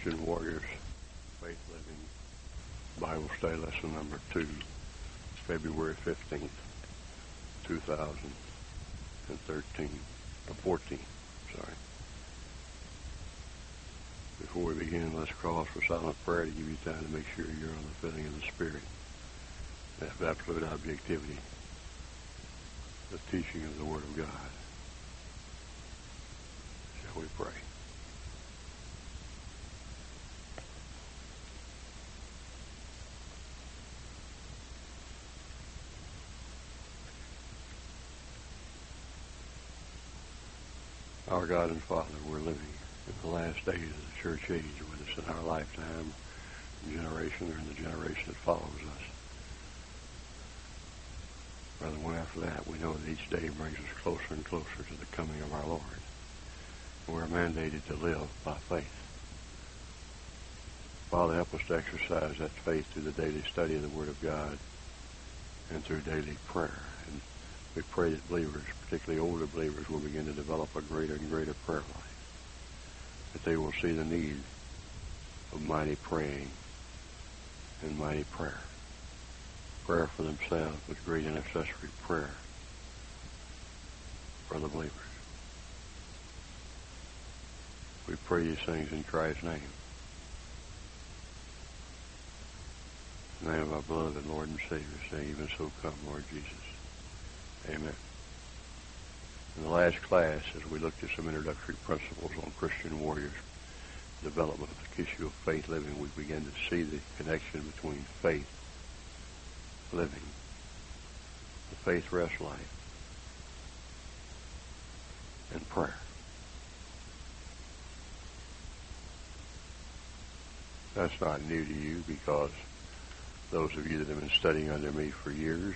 Christian Warriors Faith Living Bible Study Lesson number 2, February 15th, 2014. Before we begin, let's cross for silent prayer to give you time to make sure you're on the filling of the Spirit. Have absolute objectivity, the teaching of the Word of God. Shall we pray? Our God and Father, we're living in the last days of the church age with us in our lifetime, generation, or in the generation that follows us. Brother, one after that, we know that each day brings us closer and closer to the coming of our Lord. We're mandated to live by faith. Father, help us to exercise that faith through the daily study of the Word of God and through daily prayer. And we pray that believers, particularly older believers, will begin to develop a greater and greater prayer life. That they will see the need of mighty praying and mighty prayer. Prayer for themselves, but great intercessory prayer for the believers. We pray these things in Christ's name. In the name of our beloved Lord and Savior, saying, even so come, Lord Jesus. Amen. In the last class, as we looked at some introductory principles on Christian warriors' development of the issue of faith living, we began to see the connection between faith living, the faith rest life, and prayer. That's not new to you, because those of you that have been studying under me for years,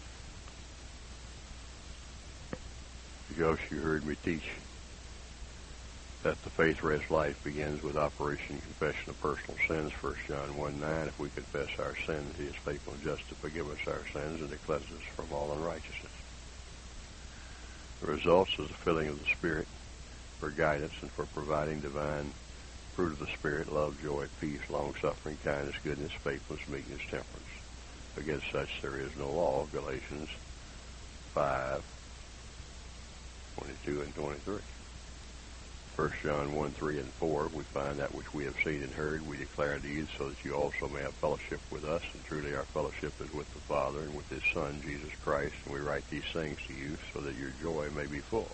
because you heard me teach that the faith rest life begins with operation confession of personal sins, 1 John 1:9. If we confess our sins, he is faithful and just to forgive us our sins and to cleanse us from all unrighteousness. The results is the filling of the Spirit for guidance and for providing divine fruit of the Spirit: love, joy, peace, long-suffering, kindness, goodness, faithfulness, meekness, temperance. Against such there is no law, Galatians 5:22 and 23. 1 John 1:3 and 4, we find that which we have seen and heard, we declare unto you, so that you also may have fellowship with us. And truly our fellowship is with the Father and with his Son, Jesus Christ. And we write these things to you so that your joy may be full.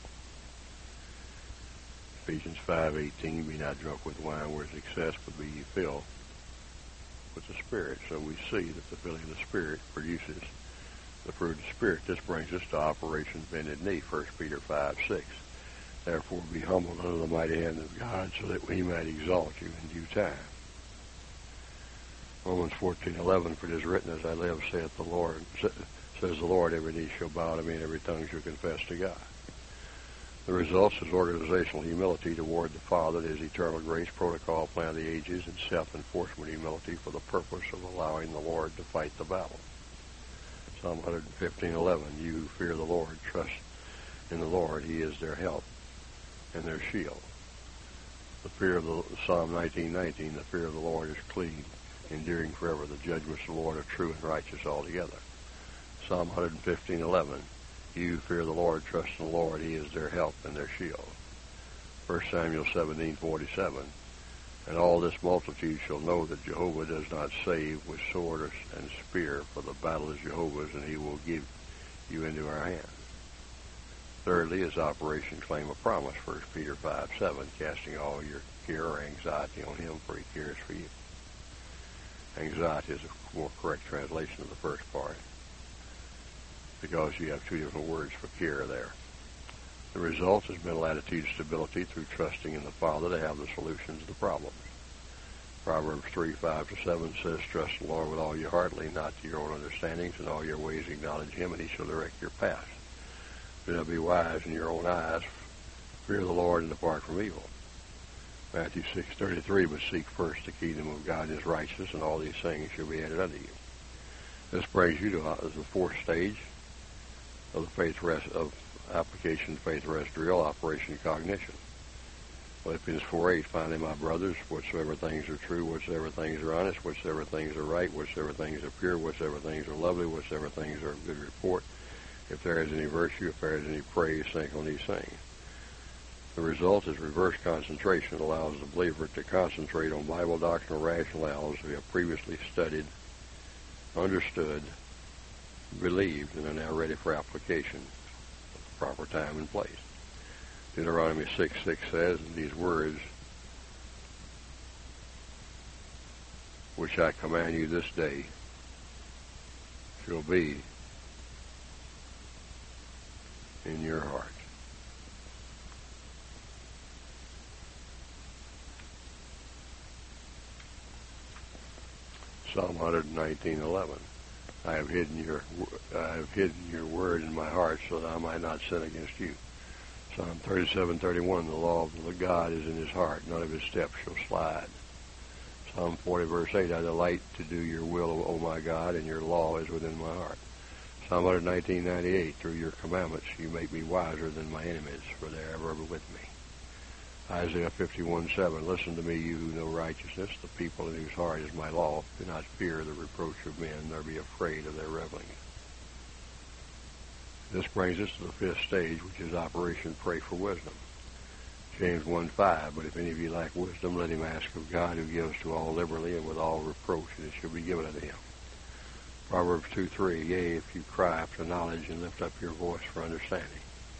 Ephesians 5:18, be not drunk with wine where is excess, but be ye filled with the Spirit. So we see that the filling of the Spirit produces the fruit of the Spirit. This brings us to operation bended knee, 1 Peter 5:6. Therefore be humbled under the mighty hand of God, so that we might exalt you in due time. Romans 14:11, for it is written, as I live, says the Lord, every knee shall bow to me, and every tongue shall confess to God. The results is organizational humility toward the Father, his eternal grace, protocol, plan of the ages, and self-enforcement humility for the purpose of allowing the Lord to fight the battle. Psalm 115:11, you who fear the Lord, trust in the Lord, he is their help and their shield. The fear of Psalm 19:19, the fear of the Lord is clean, enduring forever. The judgments of the Lord are true and righteous altogether. Psalm 115:11, you who fear the Lord, trust in the Lord, he is their help and their shield. 1 Samuel 17:47, and all this multitude shall know that Jehovah does not save with sword and spear, for the battle is Jehovah's, and he will give you into our hands. Thirdly is operation claim of promise, 1 Peter 5:7, casting all your care or anxiety on him, for he cares for you. Anxiety is a more correct translation of the first part, because you have two different words for care there. The result is mental attitude stability through trusting in the Father to have the solution to the problems. Proverbs 3:5-7 says, trust the Lord with all your heart, lean not to your own understandings, in all your ways acknowledge him, and he shall direct your path. Do not be wise in your own eyes, fear the Lord and depart from evil. Matthew 6:33, but seek first the kingdom of God and his righteousness, and all these things shall be added unto you. This brings you to the fourth stage of the faith rest of application faith rest drill, operation cognition. Philippians 4:8, finally, my brothers, whatsoever things are true, whatsoever things are honest, whatsoever things are right, whatsoever things are pure, whatsoever things are lovely, whatsoever things are of good report, if there is any virtue, if there is any praise, think on these things. The result is reverse concentration. It allows the believer to concentrate on Bible doctrinal rationales we have previously studied, understood, believed, and are now ready for application at the proper time and place. Deuteronomy 6:6 says, and these words which I command you this day shall be in your heart. Psalm 119:11. I have hidden your word in my heart so that I might not sin against you. Psalm 37:31. The law of the God is in his heart; none of his steps shall slide. Psalm 40:8. I delight to do your will, O my God, and your law is within my heart. Psalm 119:98. Through your commandments you make me wiser than my enemies, for they are ever with me. Isaiah 51:7. Listen to me, you who know righteousness, the people in whose heart is my law. Do not fear the reproach of men, nor be afraid of their reveling. This brings us to the fifth stage, which is Operation Pray for Wisdom. James 1:5. But if any of you lack wisdom, let him ask of God, who gives to all liberally and with all reproach, and it shall be given unto him. Proverbs 2:3. Yea, if you cry after knowledge and lift up your voice for understanding.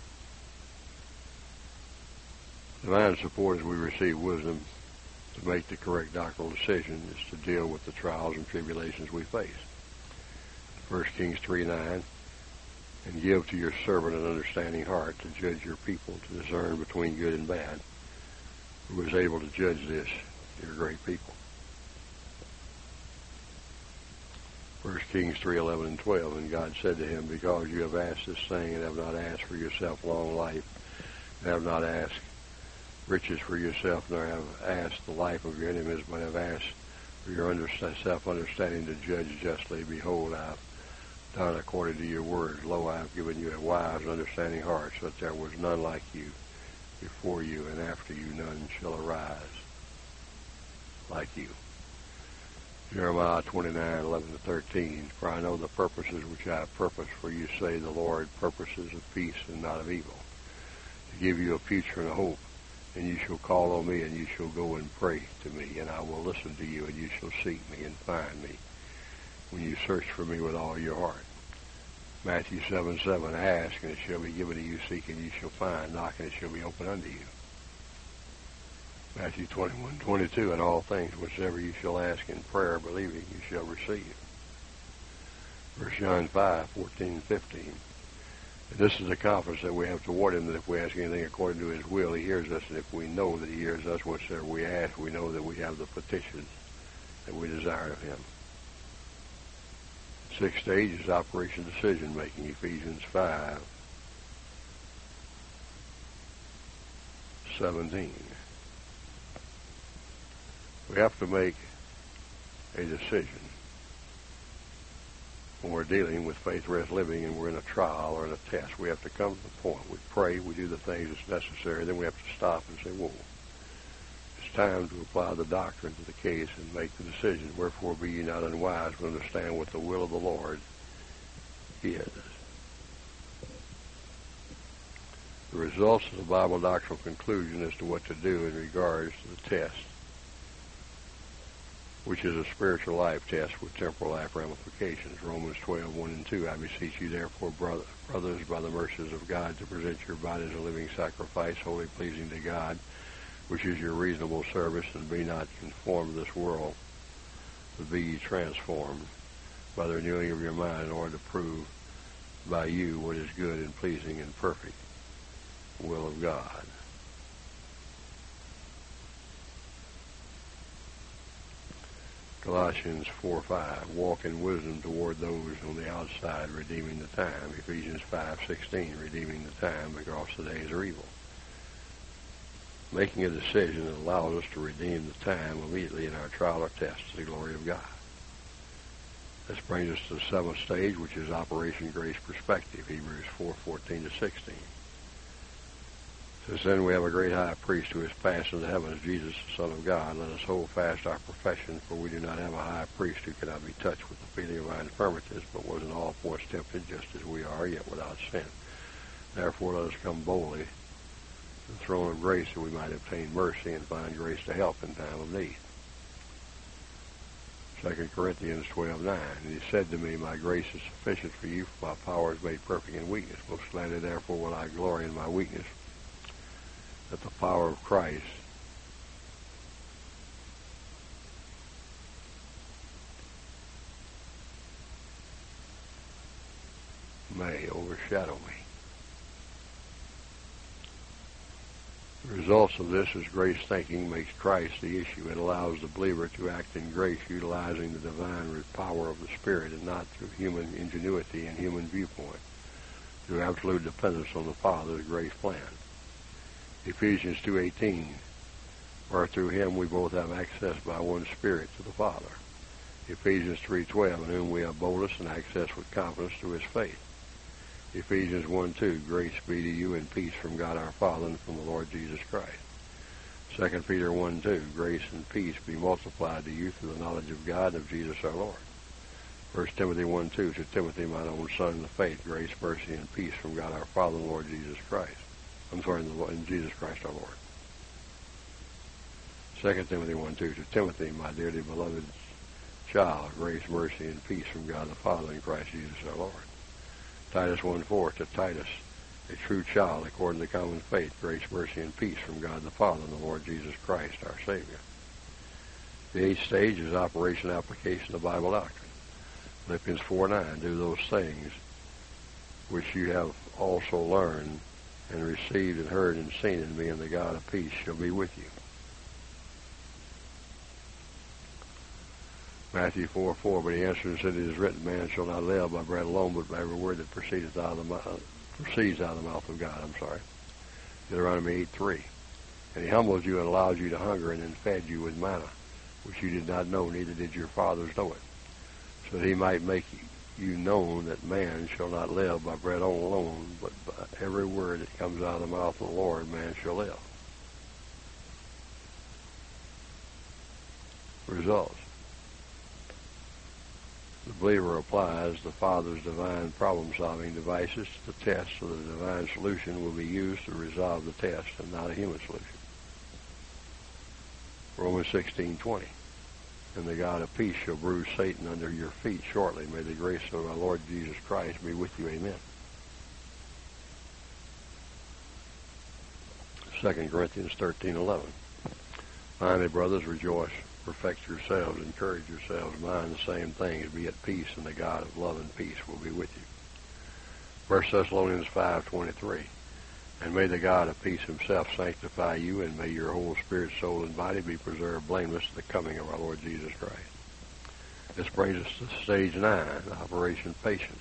Divine support as we receive wisdom to make the correct doctrinal decision is to deal with the trials and tribulations we face. 1 Kings 3:9. And give to your servant an understanding heart to judge your people, to discern between good and bad. Who is able to judge this, your great people? 1 Kings 3:11 and 12. And God said to him, because you have asked this thing, and have not asked for yourself long life, and have not asked riches for yourself, nor have asked the life of your enemies, but have asked for your self-understanding to judge justly, behold, I have done according to your word. Lo, I have given you a wise and understanding heart, so that there was none like you before you, and after you none shall arise like you. Jeremiah 29:11-13. For I know the purposes which I have purposed for you, say the Lord, purposes of peace and not of evil, to give you a future and a hope. And you shall call on me, and you shall go and pray to me, and I will listen to you, and you shall seek me and find me, when you search for me with all your heart. Matthew 7:7. Ask, and it shall be given to you. Seek, and you shall find. Knock, and it shall be opened unto you. Matthew 21:22. And all things whatsoever you shall ask in prayer, believing, you shall receive. 1 John 5:14-15. And this is the confidence that we have toward him, that if we ask anything according to his will, he hears us. And if we know that he hears us whatsoever we ask, we know that we have the petitions that we desire of him. Sixth stage is Operation Decision Making. Ephesians 5:17. We have to make a decision when we're dealing with faith-rest living and we're in a trial or in a test. We have to come to the point. We pray, we do the things that's necessary, then we have to stop and say, whoa, it's time to apply the doctrine to the case and make the decision. Wherefore be ye not unwise, but understand what the will of the Lord is. The results of the Bible doctrinal conclusion as to what to do in regards to the test, which is a spiritual life test with temporal life ramifications. Romans 12:1-2. I beseech you, therefore, brothers, by the mercies of God, to present your bodies a living sacrifice, wholly pleasing to God, which is your reasonable service, and be not conformed to this world, but be ye transformed by the renewing of your mind, in order to prove by you what is good and pleasing and perfect will of God. Colossians 4:5. Walk in wisdom toward those on the outside, redeeming the time. Ephesians 5:16. Redeeming the time, because the days are evil. Making a decision that allows us to redeem the time immediately in our trial or test to the glory of God. This brings us to the seventh stage, which is Operation Grace Perspective. Hebrews 4:14-16. Since then we have a great high priest who has passed into the heavens, Jesus, the Son of God. Let us hold fast our profession, for we do not have a high priest who cannot be touched with the feeling of our infirmities, but was in all points tempted, just as we are, yet without sin. Therefore let us come boldly to the throne of grace, that we might obtain mercy and find grace to help in time of need. 2 Corinthians 12:9. And he said to me, my grace is sufficient for you, for my power is made perfect in weakness. Most gladly therefore will I glory in my weakness, that the power of Christ may overshadow me. The results of this is grace thinking makes Christ the issue. It allows the believer to act in grace, utilizing the divine power of the Spirit, and not through human ingenuity and human viewpoint, through absolute dependence on the Father's grace plan. Ephesians 2:18, for through him we both have access by one Spirit to the Father. Ephesians 3:12, in whom we have boldness and access with confidence through his faith. Ephesians 1:2, grace be to you and peace from God our Father and from the Lord Jesus Christ. 2 Peter 1:2, grace and peace be multiplied to you through the knowledge of God and of Jesus our Lord. 1 Timothy 1:2, to Timothy, mine own son in the faith, grace, mercy, and peace from God our Father and Lord Jesus Christ. In Jesus Christ our Lord. 2 Timothy 1:2, to Timothy, my dearly beloved child, grace, mercy, and peace from God the Father and Christ Jesus our Lord. Titus 1:4, to Titus, a true child according to common faith, grace, mercy, and peace from God the Father and the Lord Jesus Christ, our Savior. The 8th stage is operation application of Bible doctrine. Philippians 4:9, do those things which you have also learned and received and heard and seen in me, and the God of peace shall be with you. Matthew 4:4, but he answered and said, it is written, man shall not live by bread alone, but by every word that proceeds out of the mouth of God. Deuteronomy 8:3, and he humbled you and allowed you to hunger, and then fed you with manna, which you did not know, neither did your fathers know it, so that he might make you known that man shall not live by bread alone, but by every word that comes out of the mouth of the Lord, man shall live. Results. The believer applies the Father's divine problem-solving devices to the test, so that a divine solution will be used to resolve the test and not a human solution. Romans 16:20, and the God of peace shall bruise Satan under your feet shortly. May the grace of our Lord Jesus Christ be with you. Amen. 2 Corinthians 13:11. Finally, brothers, rejoice, perfect yourselves, encourage yourselves, mind the same things, be at peace, and the God of love and peace will be with you. 1 Thessalonians 5:23. And may the God of peace himself sanctify you, and may your whole spirit, soul, and body be preserved blameless at the coming of our Lord Jesus Christ. This brings us to stage 9, Operation Patience.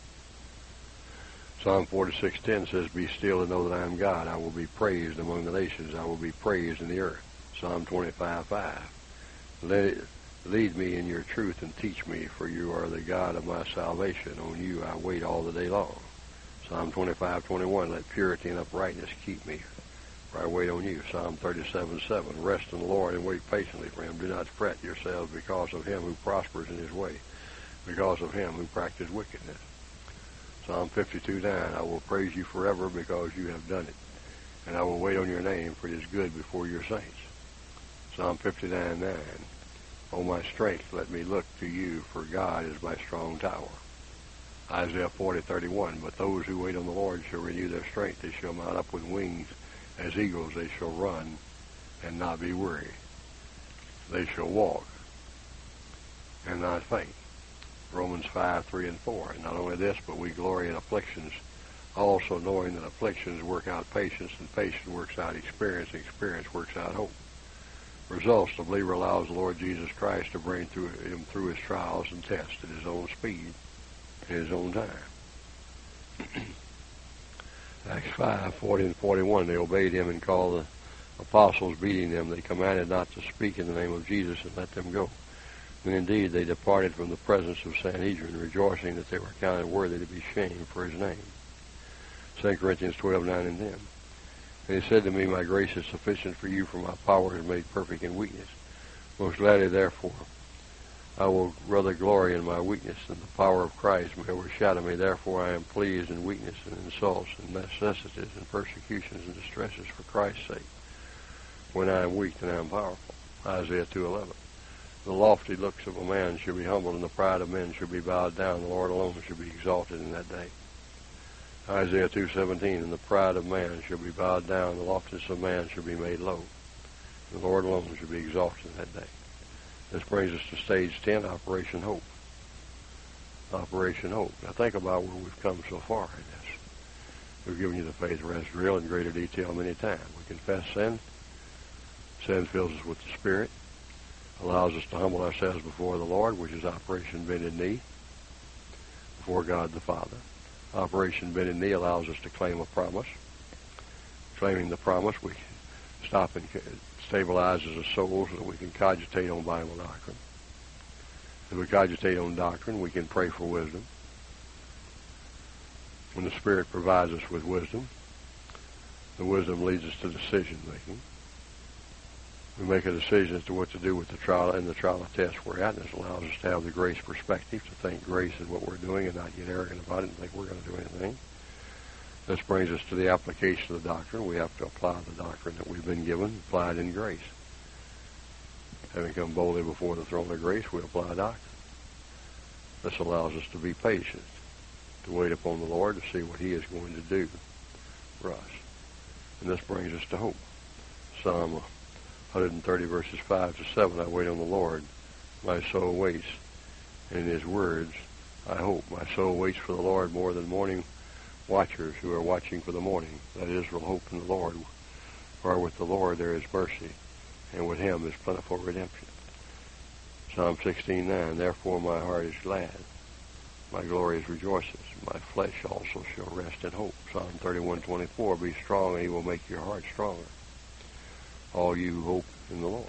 Psalm 46:10 says, be still and know that I am God. I will be praised among the nations. I will be praised in the earth. Psalm 25:5. Lead me in your truth and teach me, for you are the God of my salvation. On you I wait all the day long. Psalm 25:21, let purity and uprightness keep me, for I wait on you. Psalm 37:7, rest in the Lord and wait patiently for him. Do not fret yourselves because of him who prospers in his way, because of him who practices wickedness. Psalm 52:9, I will praise you forever because you have done it, and I will wait on your name, for it is good before your saints. Psalm 59:9, O my strength, let me look to you, for God is my strong tower. Isaiah 40:31, but those who wait on the Lord shall renew their strength. They shall mount up with wings as eagles. They shall run and not be weary. They shall walk and not faint. Romans 5:3-4. And not only this, but we glory in afflictions, also knowing that afflictions work out patience, and patience works out experience, and experience works out hope. Results, the believer allows the Lord Jesus Christ to bring him through his trials and tests at his own speed, at his own time. Acts 5:40-41, they obeyed him and called the apostles, beating them. They commanded not to speak in the name of Jesus and let them go. And indeed they departed from the presence of Sanhedrin, rejoicing that they were counted worthy to be shamed for his name. 2 Corinthians 12:9 and 10. And he said to me, my grace is sufficient for you, for my power is made perfect in weakness. Most gladly, therefore, I will rather glory in my weakness than the power of Christ may overshadow me. Therefore, I am pleased in weakness and insults and necessities and persecutions and distresses for Christ's sake. When I am weak, then I am powerful. Isaiah 2:11. The lofty looks of a man shall be humbled, and the pride of men shall be bowed down. The Lord alone shall be exalted in that day. Isaiah 2:17. And the pride of man shall be bowed down, the loftiness of man shall be made low. The Lord alone shall be exalted in that day. This brings us to stage 10, Operation Hope. Operation Hope. Now think about where we've come so far in this. We've given you the faith rest drill in greater detail many times. We confess sin. Sin fills us with the Spirit. Allows us to humble ourselves before the Lord, which is Operation Bended Knee, before God the Father. Operation Bended Knee allows us to claim a promise. Claiming the promise, we stop and stabilizes the soul so that we can cogitate on Bible doctrine. If we cogitate on doctrine, we can pray for wisdom. When the Spirit provides us with wisdom, the wisdom leads us to decision making. We make a decision as to what to do with the trial and the trial of test we're at, and this allows us to have the grace perspective, to think grace is what we're doing and not get arrogant about it and think we're going to do anything. This brings us to the application of the doctrine. We have to apply the doctrine that we've been given, applied in grace. Having come boldly before the throne of grace, we apply doctrine. This allows us to be patient, to wait upon the Lord to see what He is going to do for us. And this brings us to hope. Psalm 130 verses 5 to 7, I wait on the Lord, my soul waits, and in His words I hope. My soul waits for the Lord more than morning watchers who are watching for the morning. That is, will hope in the Lord. For with the Lord there is mercy, and with Him is plentiful redemption. Psalm 16:9, therefore my heart is glad, my glory rejoices, my flesh also shall rest in hope. Psalm 31:24, be strong, and He will make your heart stronger. All you who hope in the Lord.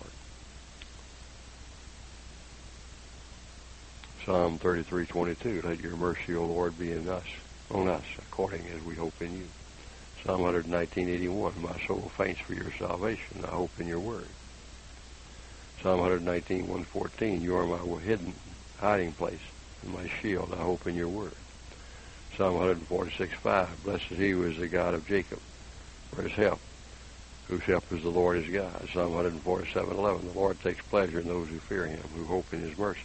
Psalm 33:22, let your mercy, O Lord, be on us, according as we hope in you. Psalm 119:81, my soul faints for your salvation, I hope in your word. Psalm 119:114, you are my hidden hiding place and my shield, I hope in your word. Psalm 146:5, blessed is He who is the God of Jacob, for His help, whose help is the Lord his God. Psalm 147:11, the Lord takes pleasure in those who fear Him, who hope in His mercy.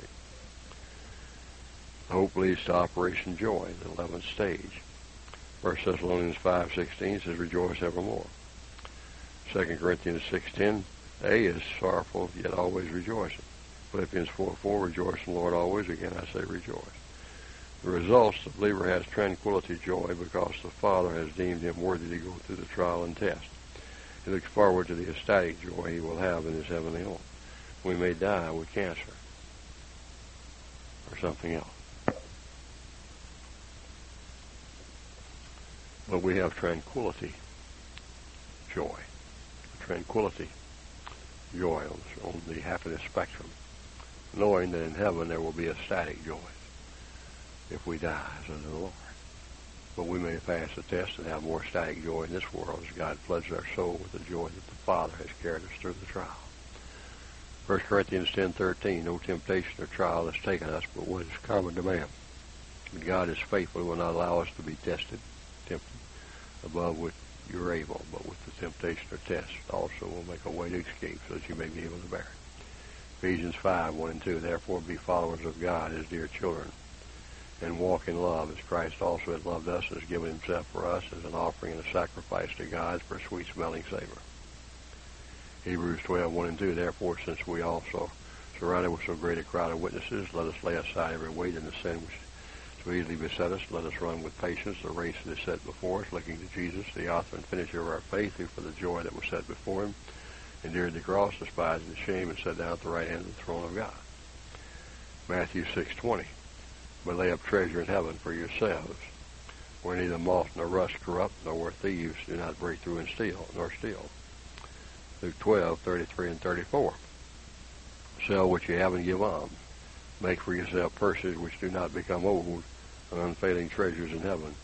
Hope leads to Operation Joy, the 11th stage. 1 Thessalonians 5:16 says, rejoice evermore. 2 Corinthians 6:10, A is sorrowful, yet always rejoicing. Philippians 4:4, rejoice in the Lord always. Again, I say rejoice. The results, the believer has tranquility, joy, because the Father has deemed him worthy to go through the trial and test. He looks forward to the ecstatic joy he will have in his heavenly home. We may die with cancer or something else, but we have tranquility, joy. Tranquility, joy on the happiness spectrum, knowing that in heaven there will be ecstatic joy if we die as unto the Lord. But we may pass the test and have more ecstatic joy in this world as God floods our soul with the joy that the Father has carried us through the trial. 1 Corinthians 10:13, no temptation or trial has taken us but what is common to man. But God is faithful, He will not allow us to be tempted above what you're able, but with the temptation or test also will make a way to escape so that you may be able to bear it. Ephesians 5:1-2, therefore be followers of God as dear children, and walk in love as Christ also had loved us and has given Himself for us as an offering and a sacrifice to God for a sweet-smelling savor. Hebrews 12:1-2, therefore since we also surrounded with so great a crowd of witnesses, let us lay aside every weight and the sin which so easily beset us. Let us run with patience the race that is set before us, looking to Jesus, the author and finisher of our faith, who for the joy that was set before Him endured the cross, despising the shame, and sat down at the right hand of the throne of God. Matthew 6:20, but lay up treasure in heaven for yourselves, where neither moth nor rust corrupt, nor where thieves do not break through and steal. Luke 12:33-34, sell what you have and give alms. Make for yourself purses which do not become old, and unfailing treasures in heaven,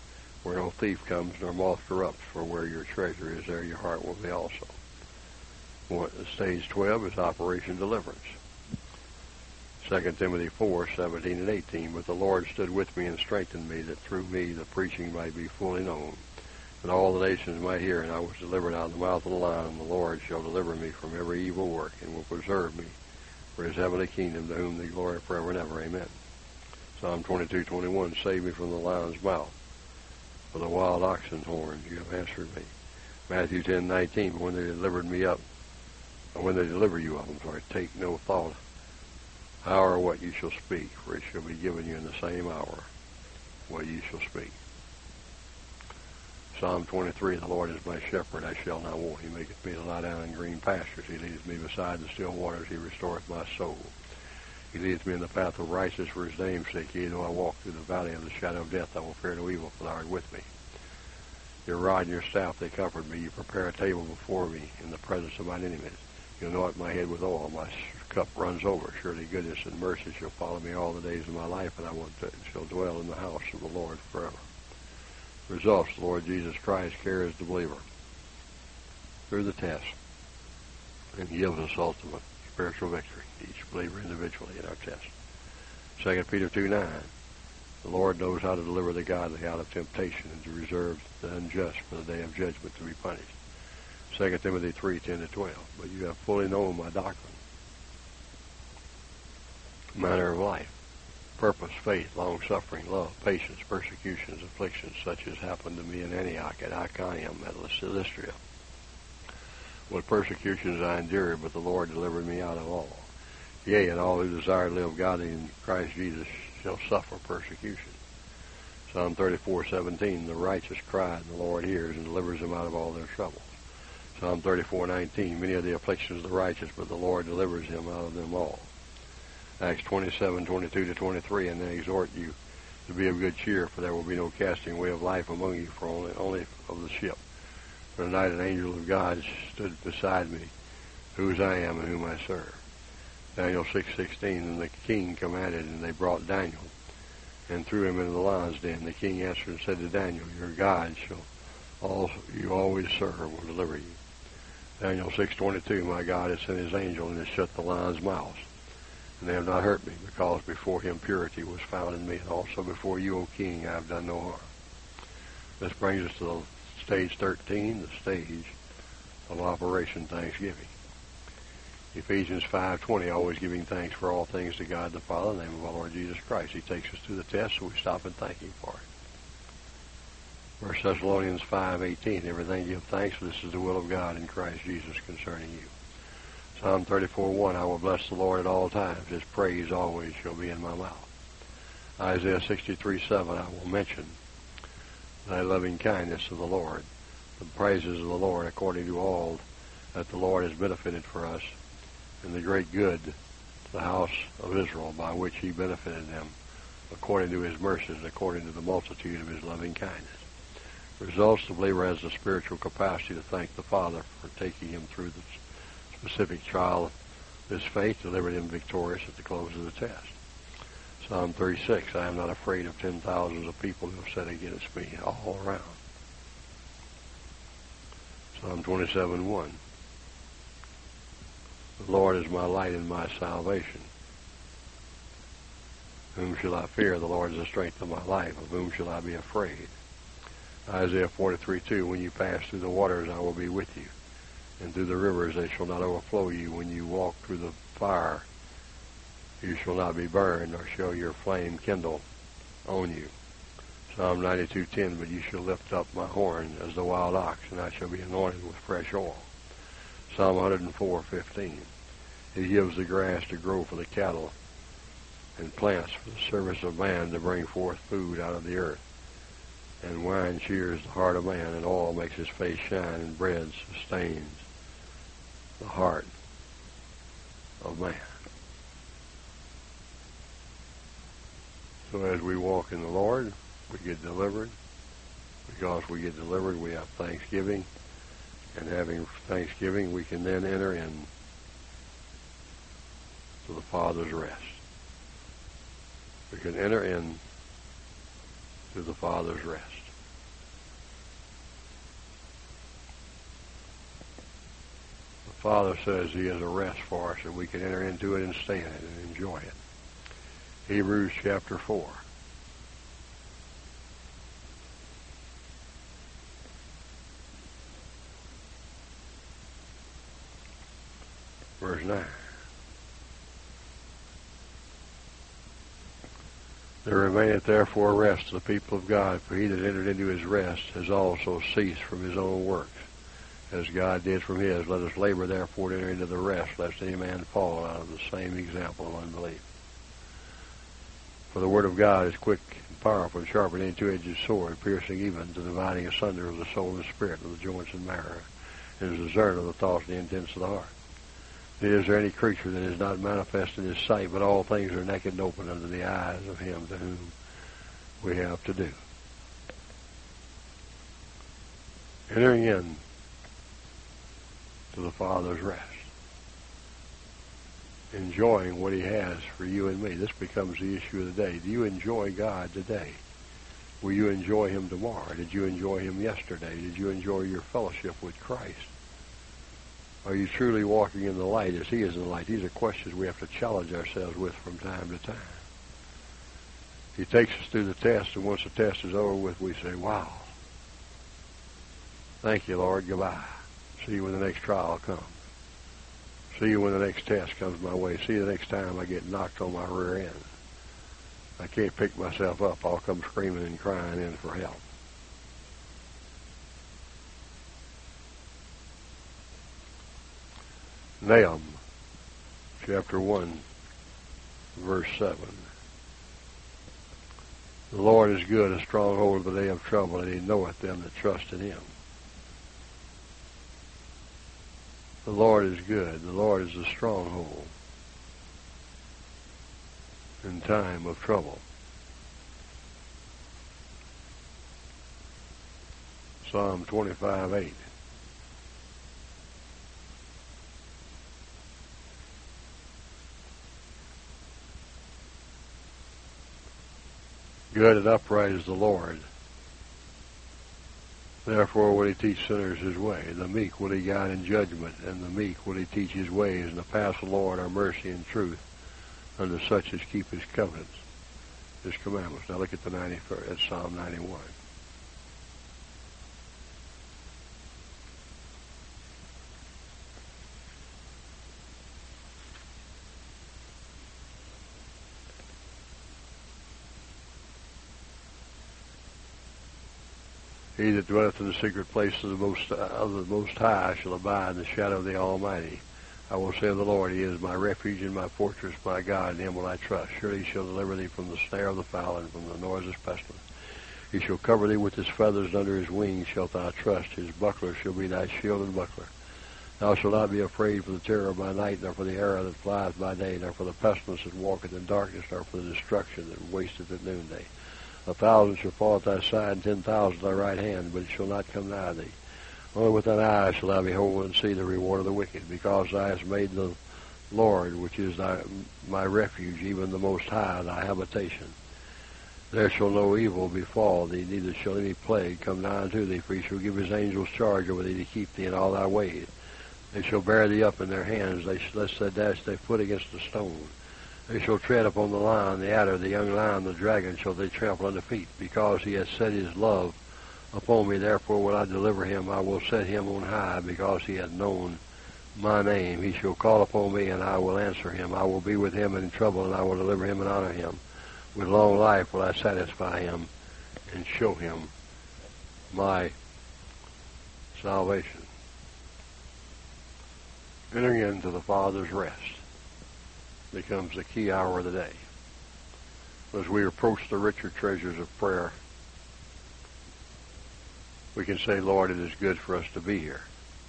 where no thief comes nor moth corrupts, for where your treasure is, there your heart will be also. Stage 12 is Operation Deliverance. 2 Timothy 4:17 and 18. But the Lord stood with me and strengthened me, that through me the preaching might be fully known, and all the nations might hear. And I was delivered out of the mouth of the lion, and the Lord shall deliver me from every evil work, and will preserve me for his heavenly kingdom, to whom the glory forever and ever. Amen. Psalm 22:21. Save me from the lion's mouth, for the wild oxen's horns you have answered me. Matthew 10:19. When they deliver you up, take no thought how or what you shall speak, for it shall be given you in the same hour what you shall speak. Psalm 23. The Lord is my shepherd, I shall not want. He maketh me to lie down in green pastures. He leadeth me beside the still waters. He restoreth my soul. He leadeth me in the path of righteousness for his name's sake. Yea, though I walk through the valley of the shadow of death, I will fear no evil, for thou art with me. Your rod and your staff, they comfort me. You prepare a table before me in the presence of mine enemies. You anoint my head with oil. My cup runs over. Surely goodness and mercy shall follow me all the days of my life, and I shall dwell in the house of the Lord forever. Results: the Lord Jesus Christ carries the believer through the test and gives us ultimate spiritual victory, each believer individually in our test. 2 Peter 2:9. The Lord knows how to deliver the godly out of temptation, and to reserve the unjust for the day of judgment to be punished. 2 Timothy 3:10 to 12. But you have fully known my doctrine, manner of life, purpose, faith, long-suffering, love, patience, persecutions, afflictions, such as happened to me in Antioch, at Iconium, at Lystra. With persecutions I endured, but the Lord delivered me out of all. Yea, and all who desire to live godly in Christ Jesus shall suffer persecution. Psalm 34:17. The righteous cry, and the Lord hears, and delivers them out of all their troubles. Psalm 34:19. Many are the afflictions of the righteous, but the Lord delivers him out of them all. Acts 27:22 to 23. And they exhort you to be of good cheer, for there will be no casting away of life among you, for only of the ship. For tonight an angel of God stood beside me, whose I am and whom I serve. Daniel 6:16. And the king commanded, and they brought Daniel, and threw him into the lion's den. The king answered and said to Daniel, Your God you always serve will deliver you. Daniel 6:22. My God has sent his angel, and has shut the lions' mouths, and they have not hurt me, because before him purity was found in me, and also before you, O king, I have done no harm. This brings us to stage 13, the stage of Operation Thanksgiving. Ephesians 5:20, always giving thanks for all things to God the Father in the name of our Lord Jesus Christ. He takes us through the test, so we stop and thank him for it. 1 Thessalonians 5:18, everything give thanks, for this is the will of God in Christ Jesus concerning you. Psalm 34:1, I will bless the Lord at all times. His praise always shall be in my mouth. Isaiah 63:7, I will mention thy loving kindness of the Lord, the praises of the Lord, according to all that the Lord has benefited for us, and the great good to the house of Israel, by which he benefited them, according to his mercies, according to the multitude of his loving kindness. Results: the believer has the spiritual capacity to thank the Father for taking him through the specific trial of his faith, delivered him victorious at the close of the test. Psalm 36, I am not afraid of 10,000s of people who have set against me all around. Psalm 27:1, the Lord is my light and my salvation. Whom shall I fear? The Lord is the strength of my life. Of whom shall I be afraid? Isaiah 43:2, when you pass through the waters, I will be with you, and through the rivers they shall not overflow you. When you walk through the fire, you shall not be burned, nor shall your flame kindle on you. Psalm 92:10, but you shall lift up my horn as the wild ox, and I shall be anointed with fresh oil. Psalm 104:15, he gives the grass to grow for the cattle, and plants for the service of man to bring forth food out of the earth. And wine cheers the heart of man, and oil makes his face shine, and bread sustains the heart of man. So as we walk in the Lord, we get delivered. Because we get delivered, we have thanksgiving. And having thanksgiving, we can then enter in to the Father's rest. We can enter in to the Father's rest. Father says He is a rest for us, and we can enter into it and stay in it and enjoy it. Hebrews chapter 4. Verse 9. There remaineth therefore rest to the people of God, for he that entered into his rest has also ceased from his own works, as God did from his. Let us labor therefore to enter into the rest, lest any man fall out of the same example of unbelief. For the word of God is quick and powerful and sharper than any two-edged sword, piercing even to dividing asunder of the soul and spirit, of the joints and marrow, and is a discerner of the thoughts and the intents of the heart. Is there any creature that is not manifest in his sight, but all things are naked and open under the eyes of him to whom we have to do? Entering in to the Father's rest. Enjoying what he has for you and me. This becomes the issue of the day. Do you enjoy God today? Will you enjoy him tomorrow? Did you enjoy him yesterday? Did you enjoy your fellowship with Christ? Are you truly walking in the light as he is in the light? These are questions we have to challenge ourselves with from time to time. He takes us through the test, and once the test is over with, we say, wow. Thank you, Lord. Goodbye. See you when the next trial comes. See you when the next test comes my way. See you the next time I get knocked on my rear end. I can't pick myself up. I'll come screaming and crying in for help. Nahum, chapter 1, verse 7. The Lord is good, a stronghold in the day of trouble, and he knoweth them that trust in him. The Lord is good. The Lord is a stronghold in time of trouble. Psalm 25:8. Good and upright is the Lord. Therefore will he teach sinners his way. The meek will he guide in judgment, and the meek will he teach his ways. And the paths of the Lord are mercy and truth unto such as keep his covenants, his commandments. Now look at at Psalm 91. He that dwelleth in the secret place of the Most High shall abide in the shadow of the Almighty. I will say of the Lord, he is my refuge and my fortress, my God, in him will I trust. Surely he shall deliver thee from the snare of the fowler and from the noisous pestilence. He shall cover thee with his feathers, and under his wings shalt thou trust. His buckler shall be thy shield and buckler. Thou shalt not be afraid for the terror by night, nor for the arrow that flieth by day, nor for the pestilence that walketh in darkness, nor for the destruction that wasteth at noonday. 1,000 shall fall at thy side, and 10,000 at thy right hand, but it shall not come nigh thee. Only with thine eyes shall thou behold and see the reward of the wicked, because thou hast made the Lord, which is my refuge, even the Most High, thy habitation. There shall no evil befall thee, neither shall any plague come nigh unto thee, for he shall give his angels charge over thee to keep thee in all thy ways. They shall bear thee up in their hands, lest thou dash thy foot against a stone. They shall tread upon the lion, the adder, the young lion, the dragon shall they trample under feet. Because he has set his love upon me, therefore will I deliver him. I will set him on high, because he hath known my name. He shall call upon me, and I will answer him. I will be with him in trouble, and I will deliver him and honor him. With long life will I satisfy him, and show him my salvation. Entering into the Father's rest becomes the key hour of the day. As we approach the richer treasures of prayer, we can say, Lord, it is good for us to be here.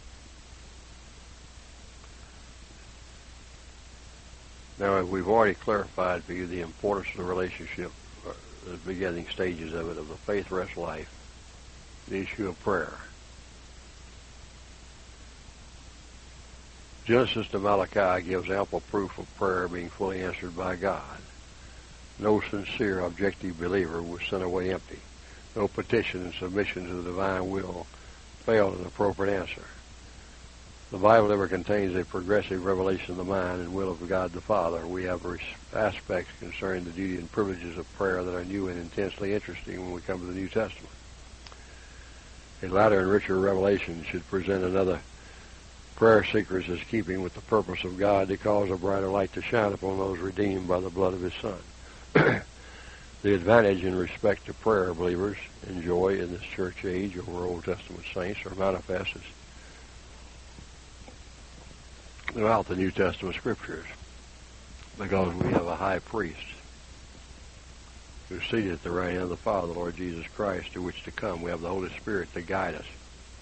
Now, we've already clarified for you the importance of the relationship, the beginning stages of it, of the faith rest life, the issue of prayer. Genesis to Malachi gives ample proof of prayer being fully answered by God. No sincere, objective believer was sent away empty. No petition and submission to the divine will failed an appropriate answer. The Bible never contains a progressive revelation of the mind and will of God the Father. We have aspects concerning the duty and privileges of prayer that are new and intensely interesting when we come to the New Testament. A latter and richer revelation should present another prayer seekers as keeping with the purpose of God to cause a brighter light to shine upon those redeemed by the blood of His Son. The advantage in respect to prayer believers enjoy in this church age over Old Testament saints are manifested throughout the New Testament Scriptures, because we have a high priest who's seated at the right hand of the Father, the Lord Jesus Christ, to which to come. We have the Holy Spirit to guide us.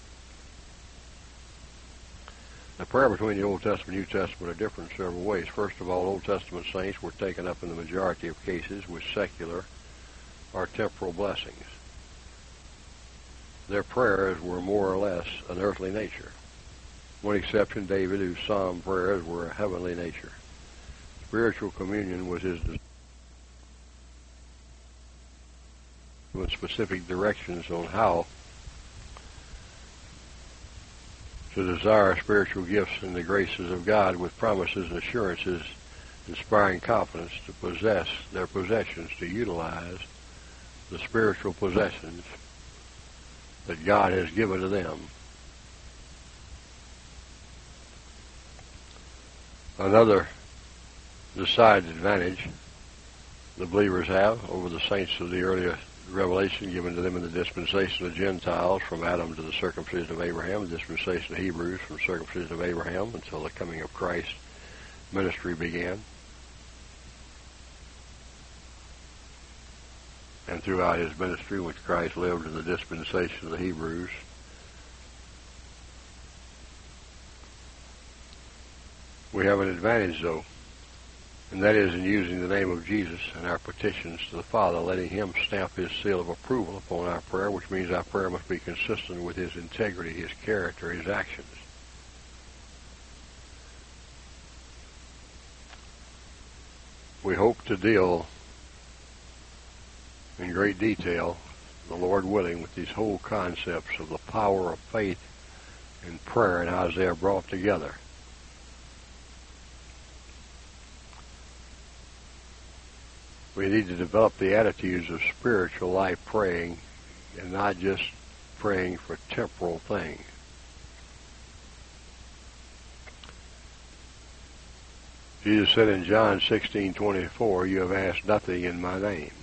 The prayer between the Old Testament and New Testament are different in several ways. First of all, Old Testament saints were taken up in the majority of cases with secular or temporal blessings. Their prayers were more or less an earthly nature. One exception, David, whose psalm prayers were a heavenly nature. Spiritual communion was his with specific directions on how to desire spiritual gifts and the graces of God with promises and assurances, inspiring confidence to possess their possessions, to utilize the spiritual possessions that God has given to them. Another decided advantage the believers have over the saints of the earlier revelation given to them in the dispensation of the Gentiles, from Adam to the circumcision of Abraham, the dispensation of Hebrews from circumcision of Abraham until the coming of Christ's ministry began. And throughout his ministry, which Christ lived in the dispensation of the Hebrews, we have an advantage, though, and that is in using the name of Jesus in our petitions to the Father, letting Him stamp His seal of approval upon our prayer, which means our prayer must be consistent with His integrity, His character, His actions. We hope to deal in great detail, the Lord willing, with these whole concepts of the power of faith and prayer and how they are brought together. We need to develop the attitudes of spiritual life praying and not just praying for temporal things. Jesus said in John 16:24, "You have asked nothing in my name."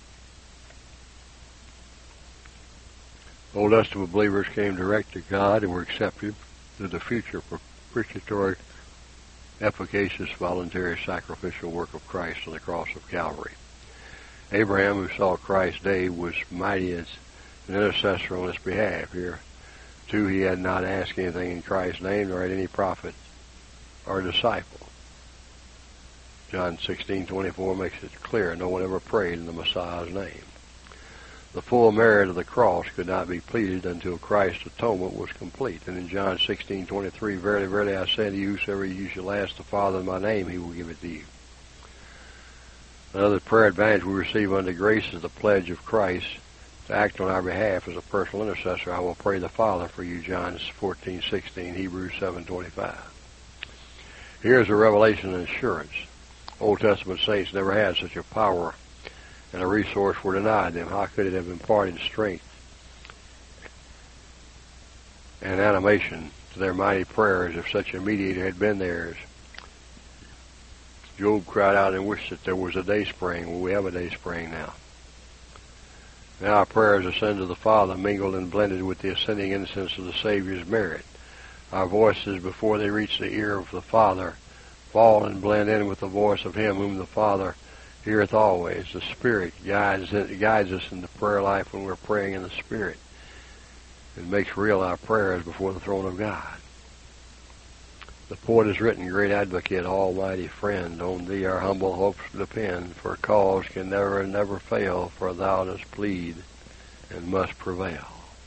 Old Testament believers came direct to God and were accepted through the future propitiatory, efficacious, voluntary, sacrificial work of Christ on the cross of Calvary. Abraham, who saw Christ's day, was mighty as an intercessor on his behalf. Here, too, he had not asked anything in Christ's name, nor had any prophet or disciple. John 16:24 makes it clear no one ever prayed in the Messiah's name. The full merit of the cross could not be pleaded until Christ's atonement was complete. And in John 16:23, "Verily, verily, I say to you, whosoever you shall ask the Father in my name, He will give it to you." Another prayer advantage we receive under grace is the pledge of Christ to act on our behalf as a personal intercessor. "I will pray the Father for you," John 14:16, Hebrews 7:25. Here's a revelation and assurance. Old Testament saints never had such a power, and a resource were denied them. How could it have imparted strength and animation to their mighty prayers if such a mediator had been theirs? Job cried out and wished that there was a day spring. Well, we have a day spring now. Now our prayers ascend to the Father, mingled and blended with the ascending incense of the Savior's merit. Our voices, before they reach the ear of the Father, fall and blend in with the voice of Him whom the Father heareth always. The Spirit guides us in the prayer life when we're praying in the Spirit. It makes real our prayers before the throne of God. The poet has written, "Great Advocate, Almighty Friend, on Thee our humble hopes depend, for cause can never, never fail, for Thou dost plead and must prevail."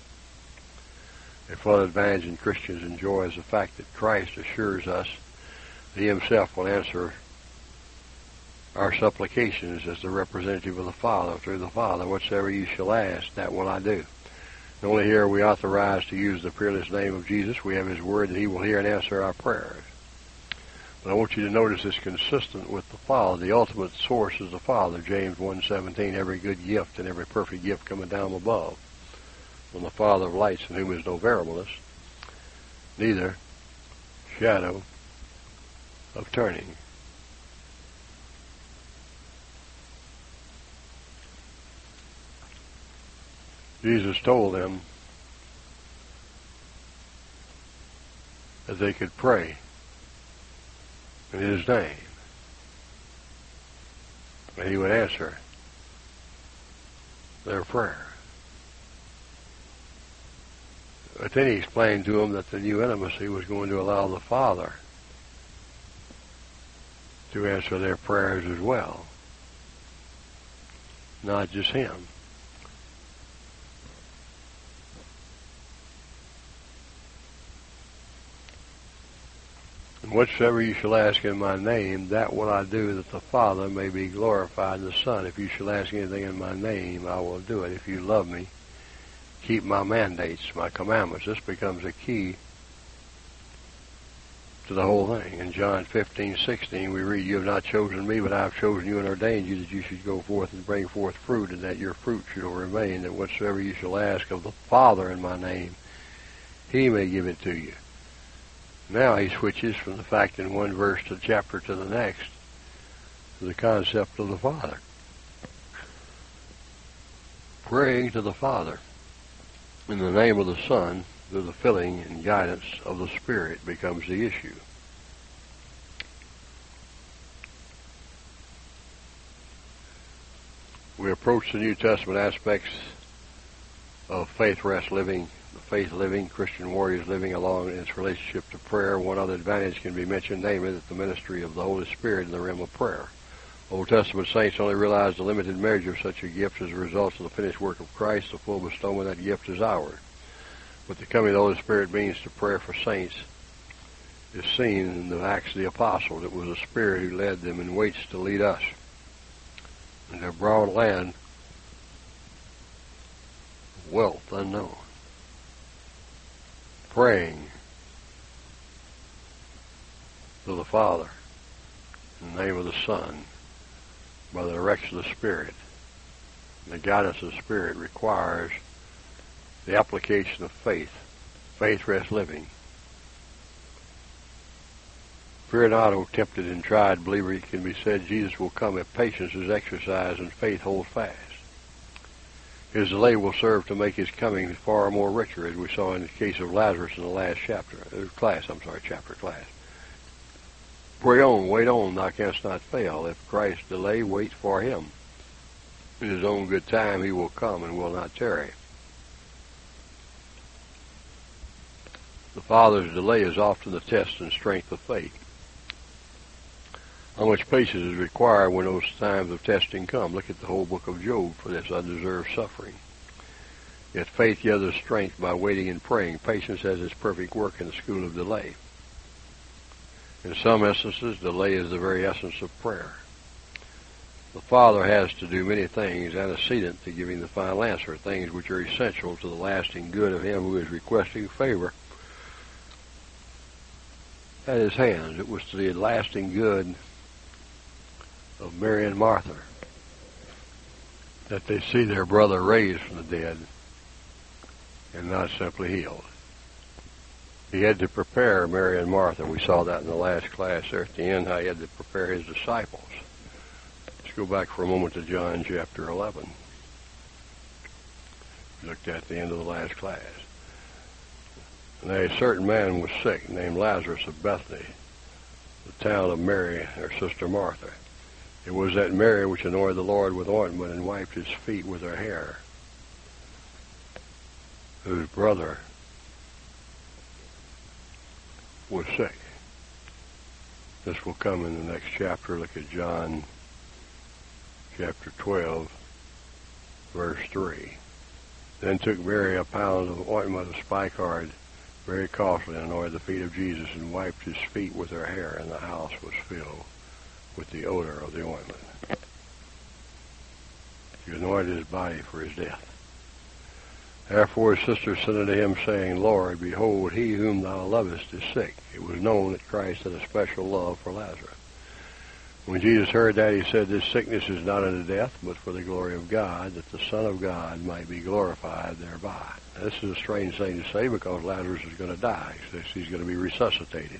A further advantage in Christians enjoy is the fact that Christ assures us that He Himself will answer our supplications as the representative of the Father, through the Father. "Whatsoever you shall ask, that will I do." Only here are we authorized to use the peerless name of Jesus. We have His word that He will hear and answer our prayers. But I want you to notice it's consistent with the Father. The ultimate source is the Father. James 1:17, every good gift and every perfect gift coming down above from the Father of lights, in whom is no variableness, neither shadow of turning. Jesus told them that they could pray in His name, and He would answer their prayer. But then He explained to them that the new intimacy was going to allow the Father to answer their prayers as well, not just Him. And whatsoever you shall ask in my name, that will I do, that the Father may be glorified in the Son. If you shall ask anything in my name, I will do it. If you love me, keep my mandates, my commandments. This becomes a key to the whole thing. In John 15:16, we read, you have not chosen me, but I have chosen you and ordained you that you should go forth and bring forth fruit, and that your fruit should remain, that whatsoever you shall ask of the Father in my name, He may give it to you. Now He switches from the fact in one verse to chapter to the next to the concept of the Father. Praying to the Father in the name of the Son through the filling and guidance of the Spirit becomes the issue. We approach the New Testament aspects of faith rest living, the faith living, Christian warriors living along in its relationship to prayer. One other advantage can be mentioned, namely that the ministry of the Holy Spirit in the realm of prayer. Old Testament saints only realized the limited measure of such a gift as a result of the finished work of Christ. The full bestowment of that gift is ours. What the coming of the Holy Spirit means to prayer for saints is seen in the Acts of the Apostles. It was the Spirit who led them and waits to lead us in their broad land, wealth unknown. Praying to the Father in the name of the Son by the direction of the Spirit. And the guidance of the Spirit requires the application of faith, faith-rest living. Fear not, O tempted and tried believer, it can be said Jesus will come if patience is exercised and faith holds fast. His delay will serve to make His coming far more richer, as we saw in the case of Lazarus in the last chapter class. Pray on, wait on, thou canst not fail. If Christ delay, wait for Him. In His own good time He will come and will not tarry. The Father's delay is often the test and strength of faith. How much patience is required when those times of testing come? Look at the whole book of Job for this undeserved suffering. Yet faith gathers strength by waiting and praying. Patience has its perfect work in the school of delay. In some instances, delay is the very essence of prayer. The Father has to do many things antecedent to giving the final answer, things which are essential to the lasting good of him who is requesting favor at his hands. It was to the lasting good of Mary and Martha that they see their brother raised from the dead and not simply healed. He had to prepare Mary and Martha. We saw that in the last class there at the end, how he had to prepare his disciples. Let's go back for a moment to John chapter 11. We looked at the end of the last class. And a certain man was sick, named Lazarus of Bethany, the town of Mary, her sister Martha. It was that Mary which anointed the Lord with ointment and wiped his feet with her hair, whose brother was sick. This will come in the next chapter. Look at John chapter 12, verse 3. Then took Mary a pound of ointment of spikenard, very costly, and anointed the feet of Jesus and wiped his feet with her hair, and the house was filled with the odor of the ointment. She anointed his body for his death. Therefore his sister said unto him, saying, Lord, behold, he whom thou lovest is sick. It was known that Christ had a special love for Lazarus. When Jesus heard that, he said, This sickness is not unto death, but for the glory of God, that the Son of God might be glorified thereby. Now, this is a strange thing to say because Lazarus is going to die. He's going to be resuscitated.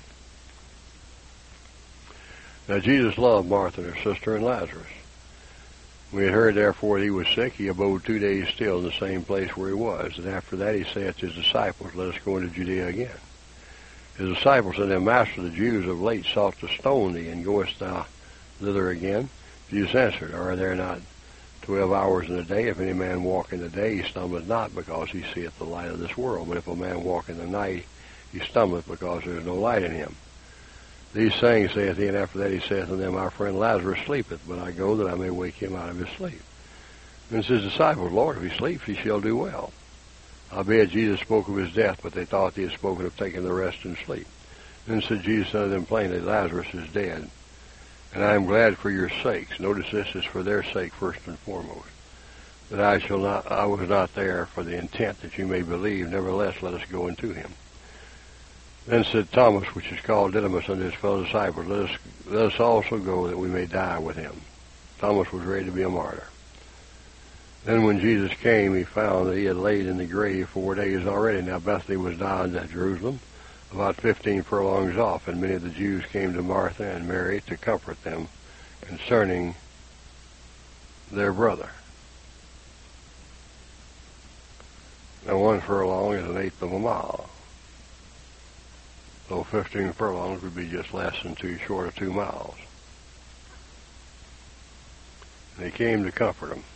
Now, Jesus loved Martha and her sister and Lazarus. When he had heard, therefore, that he was sick, he abode 2 days still in the same place where he was. And after that he saith to his disciples, Let us go into Judea again. His disciples said to him, Master, the Jews of late sought to stone thee, and goest thou thither again? Jesus answered, Are there not 12 hours in a day? If any man walk in the day, he stumbleth not, because he seeth the light of this world. But if a man walk in the night, he stumbleth, because there is no light in him. These sayings saith he, and after that he saith unto them, Our friend Lazarus sleepeth, but I go that I may wake him out of his sleep. Then says his disciples, Lord, if he sleeps, he shall do well. Howbeit Jesus spoke of his death, but they thought he had spoken of taking the rest in sleep. Then said Jesus unto them plainly, Lazarus is dead, and I am glad for your sakes. Notice this is for their sake first and foremost. That I was not there for the intent that you may believe. Nevertheless, let us go unto him. Then said Thomas, which is called Didymus, unto his fellow disciples, Let us also go, that we may die with him. Thomas was ready to be a martyr. Then when Jesus came, he found that he had laid in the grave 4 days already. Now Bethany was nigh unto Jerusalem, about 15 furlongs off, and many of the Jews came to Martha and Mary to comfort them concerning their brother. Now 1 furlong is 1/8 of a mile. So 15 furlongs would be just less than short of 2 miles. And they came to comfort him.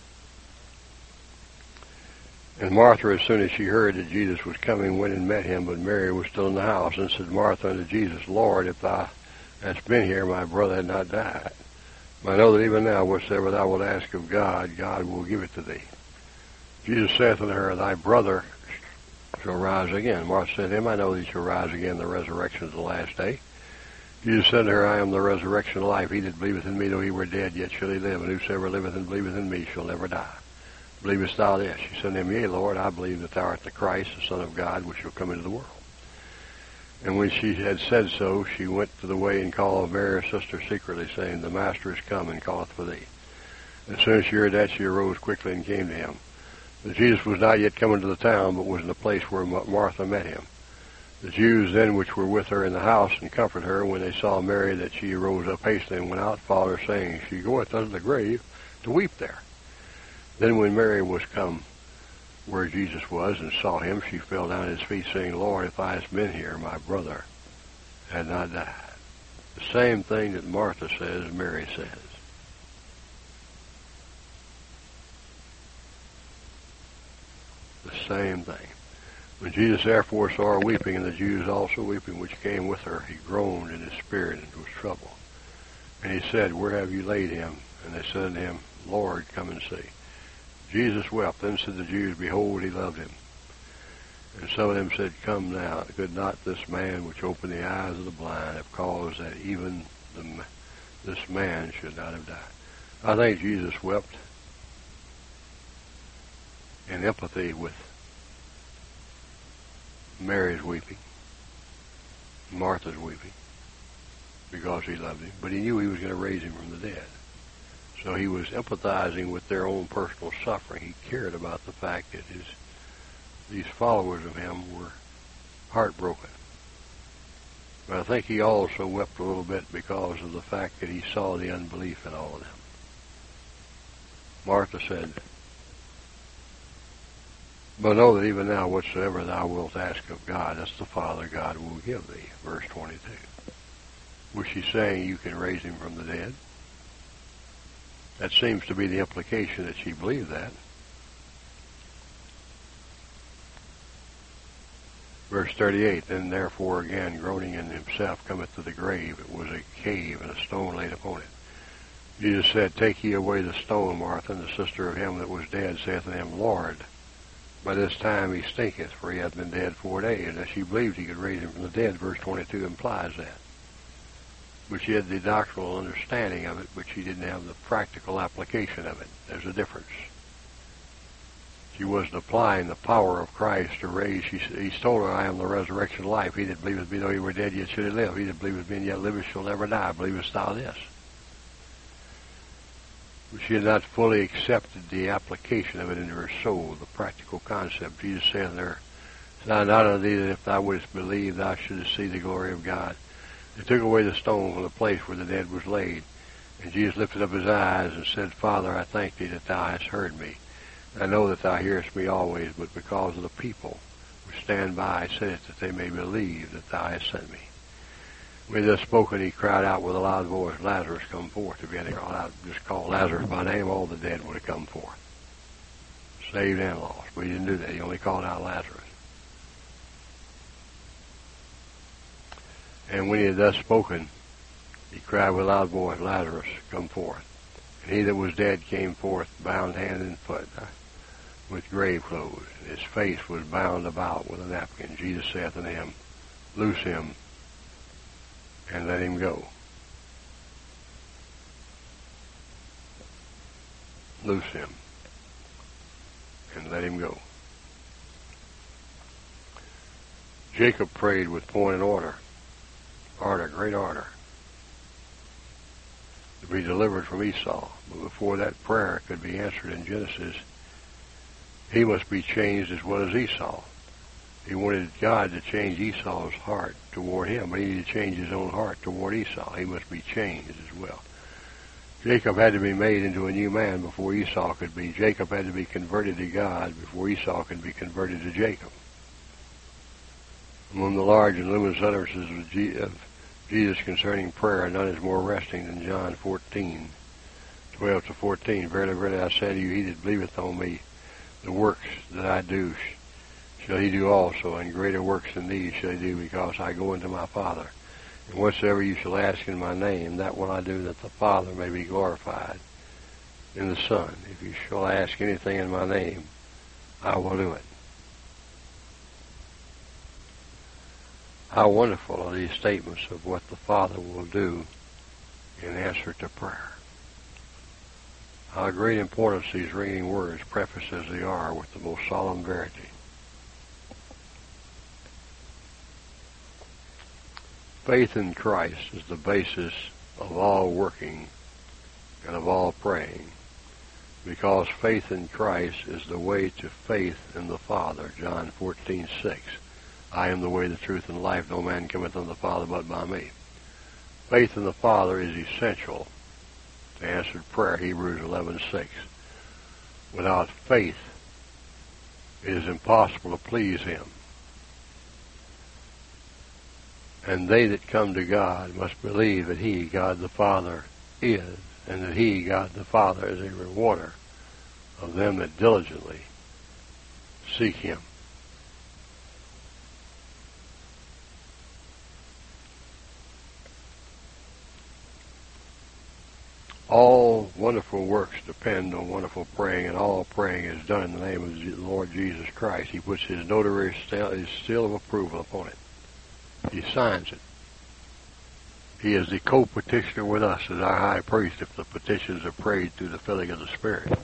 And Martha, as soon as she heard that Jesus was coming, went and met him, but Mary was still in the house. And said Martha unto Jesus, Lord, if thou hadst been here, my brother had not died. But I know that even now, whatsoever thou wilt ask of God, God will give it to thee. Jesus saith unto her, Thy brother shall rise again. Martha said to him, I know that he shall rise again in the resurrection of the last day. Jesus said to her, I am the resurrection of life. He that believeth in me, though he were dead, yet shall he live. And whosoever liveth and believeth in me shall never die. Believest thou this? She said to him, Yea, Lord, I believe that thou art the Christ, the Son of God, which shall come into the world. And when she had said so, she went to the way and called Mary her sister secretly, saying, The Master is come and calleth for thee. As soon as she heard that, she arose quickly and came to him. But Jesus was not yet come into the town, but was in the place where Martha met him. The Jews then which were with her in the house and comforted her, when they saw Mary, that she arose up hastily and went out, followed her, saying, She goeth unto the grave to weep there. Then when Mary was come where Jesus was and saw him, she fell down at his feet, saying, Lord, if I had been here, my brother had not died. The same thing that Martha says, Mary says. The same thing. When Jesus therefore saw her weeping, and the Jews also weeping which came with her, he groaned in his spirit and was troubled. And he said, Where have you laid him? And they said unto him, Lord, come and see. Jesus wept. Then said the Jews, Behold, he loved him. And some of them said, Come now, could not this man which opened the eyes of the blind have caused that even this man should not have died? I think Jesus wept in empathy with Mary's weeping, Martha's weeping, because he loved him. But he knew he was going to raise him from the dead. So he was empathizing with their own personal suffering. He cared about the fact that these followers of him were heartbroken. But I think he also wept a little bit because of the fact that he saw the unbelief in all of them. Martha said, But know that even now whatsoever thou wilt ask of God, that's the Father, God will give thee. Verse 22. Was she saying you can raise him from the dead? That seems to be the implication that she believed that. Verse 38, Then therefore again groaning in himself cometh to the grave. It was a cave, and a stone laid upon it. Jesus said, Take ye away the stone. Martha, and the sister of him that was dead, saith unto him, Lord, by this time he stinketh, for he hath been dead 4 days. And she believed he could raise him from the dead. Verse 22 implies that. But she had the doctrinal understanding of it, but she didn't have the practical application of it. There's a difference. she wasn't applying the power of Christ to raise. He told her, I am the resurrection of life. He that believeth me, though he were dead, yet should he live. He that believeth me and yet liveth shall never die. Believest thou this? She had not fully accepted the application of it into her soul, the practical concept. Jesus said in there, I not unto thee that if thou wouldst believe, thou shouldst see the glory of God. They took away the stone from the place where the dead was laid. And Jesus lifted up his eyes and said, Father, I thank thee that thou hast heard me. I know that thou hearest me always, but because of the people which stand by, I said it, that they may believe that thou hast sent me. When he thus spoken, he cried out with a loud voice, Lazarus, come forth. If he had called out, just called Lazarus by name, all the dead would have come forth, saved and lost. But he didn't do that. He only called out Lazarus. And when he had thus spoken, he cried with a loud voice, Lazarus, come forth. And he that was dead came forth, bound hand and foot, with grave clothes. And his face was bound about with a napkin. Jesus saith unto him, Loose him, and let him go. Loose him, and let him go. Jacob prayed with point and order, great order, to be delivered from Esau. But before that prayer could be answered in Genesis, he must be changed as well as Esau. He wanted God to change Esau's heart toward him, but he needed to change his own heart toward Esau. He must be changed as well. Jacob had to be made into a new man before Esau could be. Jacob had to be converted to God before Esau could be converted to Jacob. Among the large and luminous utterances of Jesus concerning prayer, none is more arresting than John 14:12-14. Verily, verily, I say to you, he that believeth on me, the works that I do shall he do also, and greater works than these shall he do, because I go unto my Father. And whatsoever you shall ask in my name, that will I do, that the Father may be glorified in the Son. If you shall ask anything in my name, I will do it. How wonderful are these statements of what the Father will do in answer to prayer. How great importance these ringing words, prefaced as they are with the most solemn verity. Faith in Christ is the basis of all working and of all praying, because faith in Christ is the way to faith in the Father. John 14:6. I am the way, the truth, and the life. No man cometh unto the Father but by me. Faith in the Father is essential to answered prayer. Hebrews 11:6. Without faith, it is impossible to please him. And they that come to God must believe that he, God the Father, is, and that he, God the Father, is a rewarder of them that diligently seek him. All wonderful works depend on wonderful praying, and all praying is done in the name of the Lord Jesus Christ. He puts his notary his seal of approval upon it. He signs it. He is the co-petitioner with us as our high priest if the petitions are prayed through the filling of the Spirit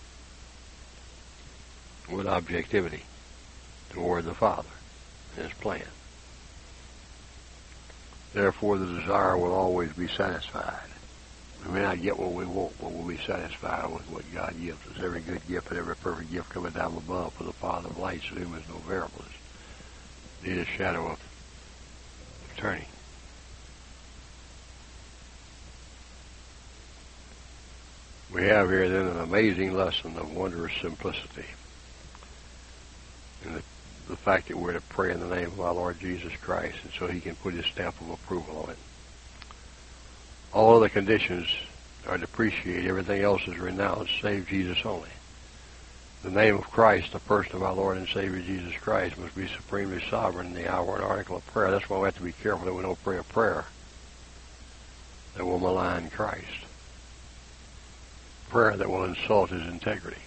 with objectivity toward the Father and his plan. Therefore, the desire will always be satisfied. We may not get what we want, but we'll be satisfied with what God gives us. Every good gift and every perfect gift cometh down above from the Father of lights, in whom is no variableness, neither shadow of turning. We have here then an amazing lesson of wondrous simplicity in the fact that we're to pray in the name of our Lord Jesus Christ, and so he can put his stamp of approval on it. All other conditions are depreciated. Everything else is renounced, save Jesus only. The name of Christ, the person of our Lord and Savior Jesus Christ, must be supremely sovereign in the hour and article of prayer. That's why we have to be careful that we don't pray a prayer that will malign Christ. Prayer that will insult his integrity.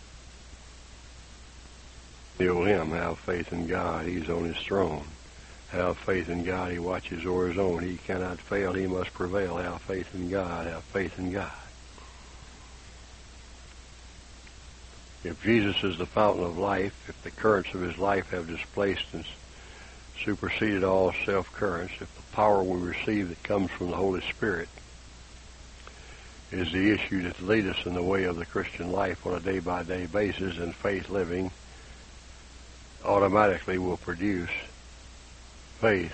Kneel him, have faith in God. He's on his throne. Have faith in God. He watches over his own. He cannot fail. He must prevail. Have faith in God. Have faith in God. If Jesus is the fountain of life, if the currents of his life have displaced and superseded all self-currents, if the power we receive that comes from the Holy Spirit is the issue that leads us in the way of the Christian life on a day-by-day basis, and faith living automatically will produce faith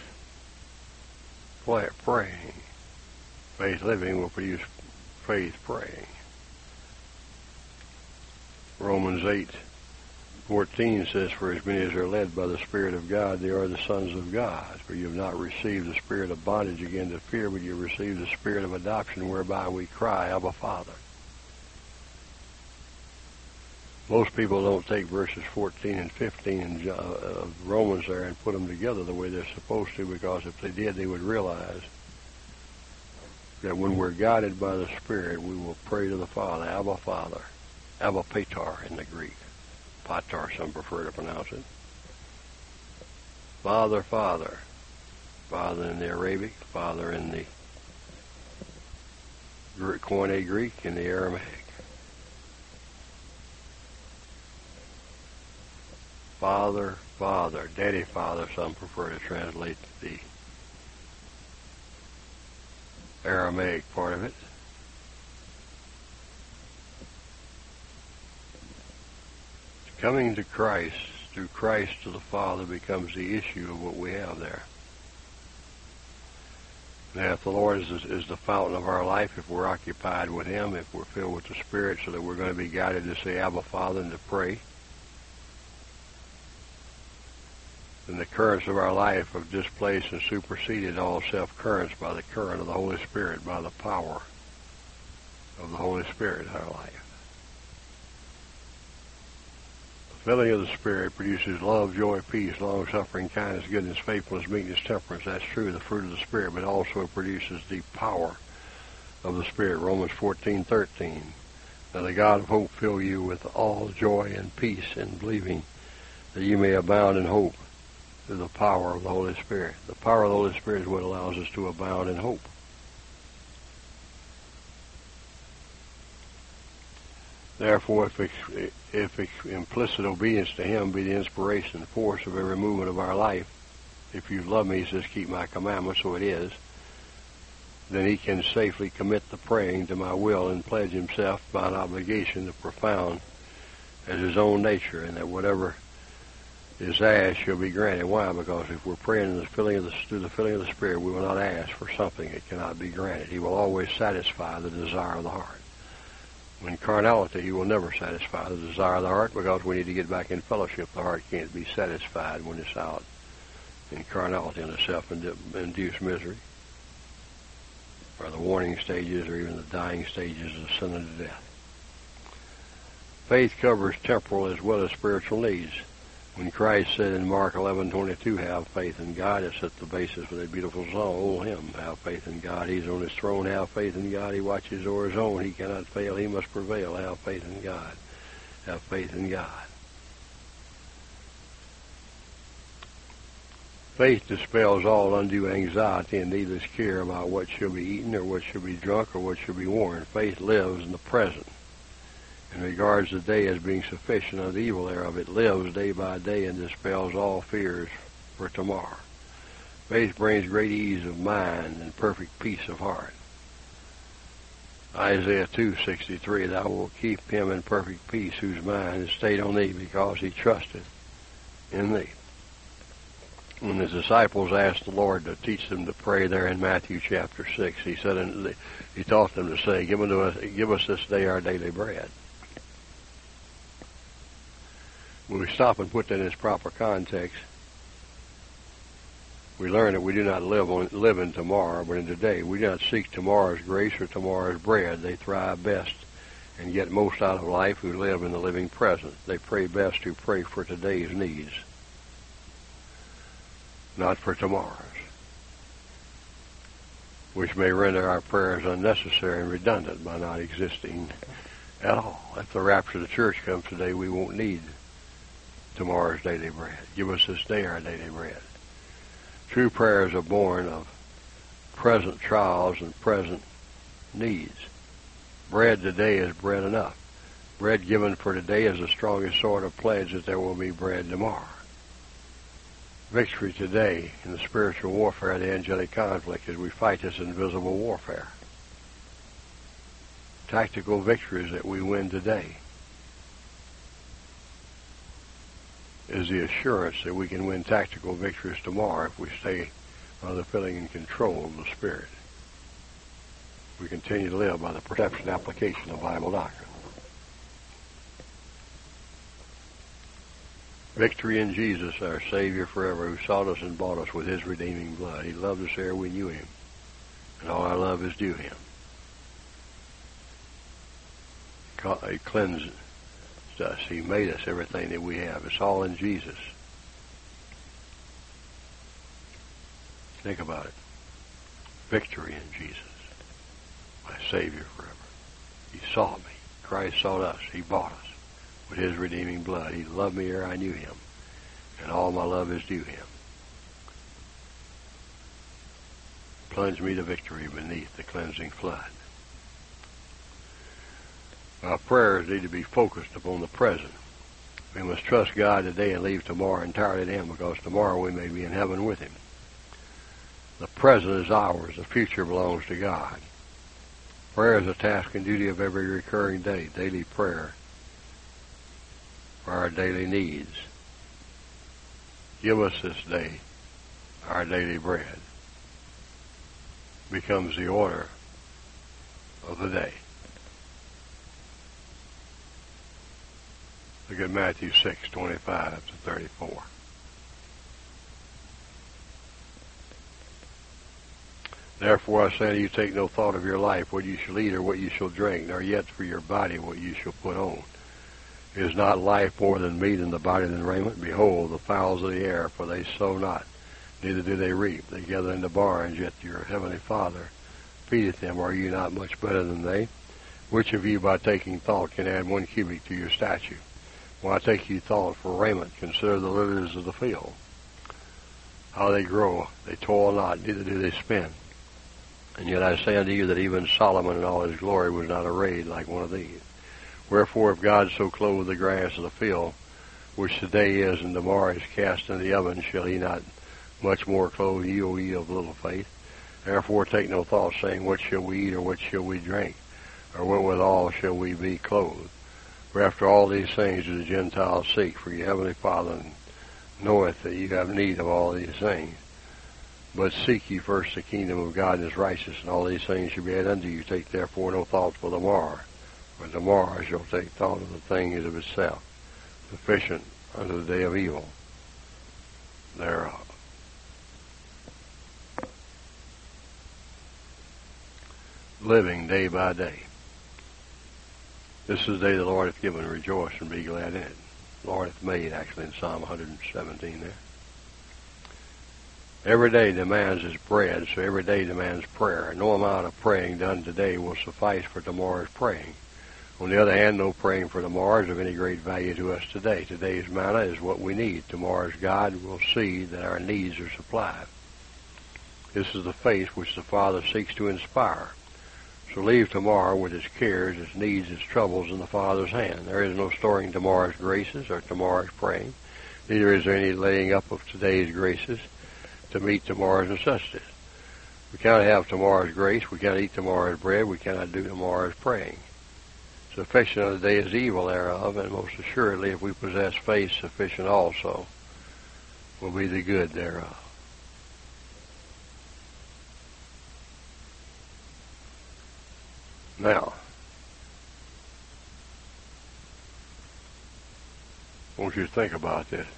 praying. Faith living will produce faith praying. Romans 8:14 says, "For as many as are led by the Spirit of God, they are the sons of God. For you have not received the spirit of bondage again to fear, but you have received the spirit of adoption, whereby we cry, Abba, Father." Most people don't take verses 14 and 15 of Romans there and put them together the way they're supposed to, because if they did, they would realize that when we're guided by the Spirit, we will pray to the Father, Abba, Father. Abba Pater in the Greek. Pater, some prefer to pronounce it. Father, Father. Father in the Arabic, Father in the Koine Greek, and the Aramaic. Father, Father. Daddy, Father, some prefer to translate the Aramaic part of it. Coming to Christ, through Christ to the Father, becomes the issue of what we have there. Now, if the Lord is the fountain of our life, if we're occupied with Him, if we're filled with the Spirit so that we're going to be guided to say Abba, Father, and to pray, then the currents of our life have displaced and superseded all self-currents by the current of the Holy Spirit, by the power of the Holy Spirit in our life. The filling of the Spirit produces love, joy, peace, long-suffering, kindness, goodness, faithfulness, meekness, temperance. That's true, the fruit of the Spirit, but also it produces the power of the Spirit. Romans 14:13. Now the God of hope fill you with all joy and peace in believing, that you may abound in hope through the power of the Holy Spirit. The power of the Holy Spirit is what allows us to abound in hope. Therefore, if implicit obedience to Him be the inspiration and force of every movement of our life, if you love me, He says, keep my commandments, so it is, then He can safely commit the praying to my will and pledge Himself by an obligation as profound as His own nature, and that whatever is asked shall be granted. Why? Because if we're praying through the filling of the Spirit, we will not ask for something that cannot be granted. He will always satisfy the desire of the heart. In carnality, He will never satisfy the desire of the heart, because we need to get back in fellowship. The heart can't be satisfied when it's out in carnality and the self-induced misery, or the warning stages, or even the dying stages of sin unto death. Faith covers temporal as well as spiritual needs. When Christ said in Mark 11:22, have faith in God, it set the basis for that beautiful song, old hymn, have faith in God. He's on His throne, have faith in God. He watches over His own. He cannot fail. He must prevail. Have faith in God. Have faith in God. Faith dispels all undue anxiety and needless care about what shall be eaten or what shall be drunk or what shall be worn. Faith lives in the present and regards the day as being sufficient of the evil thereof. It lives day by day and dispels all fears for tomorrow. Faith brings great ease of mind and perfect peace of heart. Isaiah 2:63, thou wilt keep him in perfect peace whose mind is stayed on thee, because he trusteth in thee. When the disciples asked the Lord to teach them to pray there in Matthew chapter 6, He said, He taught them to say, give us this day our daily bread. When we stop and put that in its proper context, we learn that we do not live in tomorrow, but in today. We do not seek tomorrow's grace or tomorrow's bread. They thrive best and get most out of life who live in the living present. They pray best who pray for today's needs, not for tomorrow's, which may render our prayers unnecessary and redundant by not existing at all. If the rapture of the church comes today, we won't need tomorrow's daily bread. Give us this day our daily bread. True prayers are born of present trials and present needs. Bread today is bread enough. Bread given for today is the strongest sort of pledge that there will be bread tomorrow. Victory today in the spiritual warfare, the angelic conflict, as we fight this invisible warfare. Tactical victories that we win today is the assurance that we can win tactical victories tomorrow if we stay under the filling and control of the Spirit. We continue to live by the perception and application of Bible doctrine. Victory in Jesus, our Savior forever, who sought us and bought us with His redeeming blood. He loved us ere we knew Him, and all our love is due Him. He cleansed us. He made us everything that we have. It's all in Jesus. Think about it. Victory in Jesus, my Savior forever. He sought me. Christ sought us. He bought us with His redeeming blood. He loved me ere I knew Him, and all my love is due Him. Plunge me to victory beneath the cleansing flood. Our prayers need to be focused upon the present. We must trust God today and leave tomorrow entirely to Him, because tomorrow we may be in heaven with Him. The present is ours. The future belongs to God. Prayer is a task and duty of every recurring day. Daily prayer for our daily needs. Give us this day our daily bread. Becomes the order of the day. Look at Matthew 6:25-34. Therefore I say to you, take no thought of your life, what you shall eat or what you shall drink, nor yet for your body what you shall put on. Is not life more than meat, and the body than raiment? Behold, the fowls of the air, for they sow not, neither do they reap. They gather into barns, yet your heavenly Father feedeth them. Are you not much better than they? Which of you, by taking thought, can add 1 cubit to your stature? Why take ye thought for raiment? Consider the lilies of the field, how they grow. They toil not, neither do they spin. And yet I say unto you that even Solomon in all his glory was not arrayed like one of these. Wherefore, if God so clothe the grass of the field, which today is and tomorrow is cast into the oven, shall He not much more clothe you, O ye of little faith? Therefore take no thought, saying, what shall we eat, or what shall we drink, or wherewithal shall we be clothed? For after all these things do the Gentiles seek, for your heavenly Father knoweth that you have need of all these things. But seek ye first the kingdom of God and His righteousness, and all these things shall be added unto you. Take therefore no thought for the morrow, for tomorrow shall take thought of the things of itself. Sufficient unto the day of evil thereof. Living day by day. This is the day the Lord hath given. Rejoice and be glad in it. The Lord hath made, actually, in Psalm 117 there. Every day demands His bread, so every day demands prayer. No amount of praying done today will suffice for tomorrow's praying. On the other hand, no praying for tomorrow is of any great value to us today. Today's manna is what we need. Tomorrow's God will see that our needs are supplied. This is the faith which the Father seeks to inspire. So leave tomorrow with its cares, its needs, its troubles in the Father's hand. There is no storing tomorrow's graces or tomorrow's praying. Neither is there any laying up of today's graces to meet tomorrow's necessities. We cannot have tomorrow's grace. We cannot eat tomorrow's bread. We cannot do tomorrow's praying. Sufficient of the day is evil thereof, and most assuredly, if we possess faith, sufficient also will be the good thereof. Now, I want you to think about this.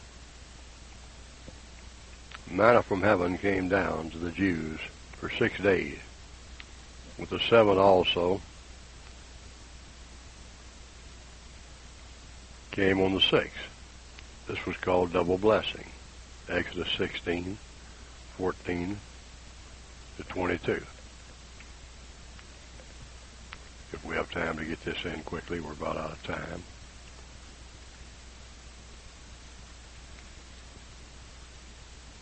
Manna from heaven came down to the Jews for 6 days. With the 7th also came on the 6th. This was called double blessing. Exodus 16:14-22. If we have time to get this in quickly, we're about out of time.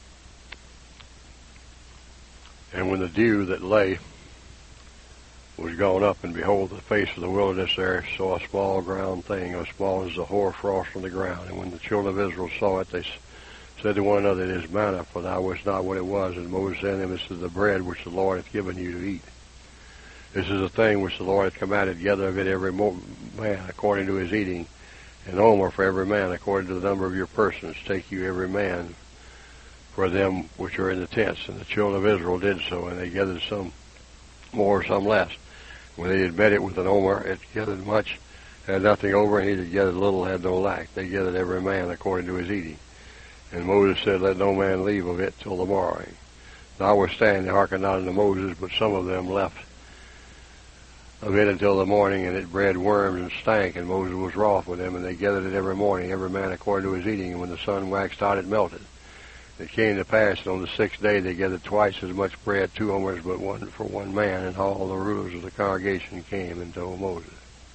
And when the dew that lay was gone up, and behold, the face of the wilderness there saw a small ground thing, as small as the hoarfrost on the ground. And when the children of Israel saw it, they said to one another, It is manna, for thou wist not what it was. And Moses said to them, This is the bread which the Lord hath given you to eat. This is the thing which the Lord hath commanded. Gather of it every man according to his eating, and omer for every man according to the number of your persons. Take you every man for them which are in the tents. And the children of Israel did so, and they gathered some more, some less. When they had met it with an omer, it gathered much, had nothing over, and he that gathered little had no lack. They gathered every man according to his eating. And Moses said, Let no man leave of it till the morning. Notwithstanding, they hearkened not unto Moses, but some of them left of it until the morning, and it bred worms and stank. And Moses was wroth with them, and they gathered it every morning, every man according to his eating. And when the sun waxed hot, it melted. It came to pass that on the 6th day they gathered twice as much bread, 2 omers, but one for one man. And all the rulers of the congregation came and told Moses.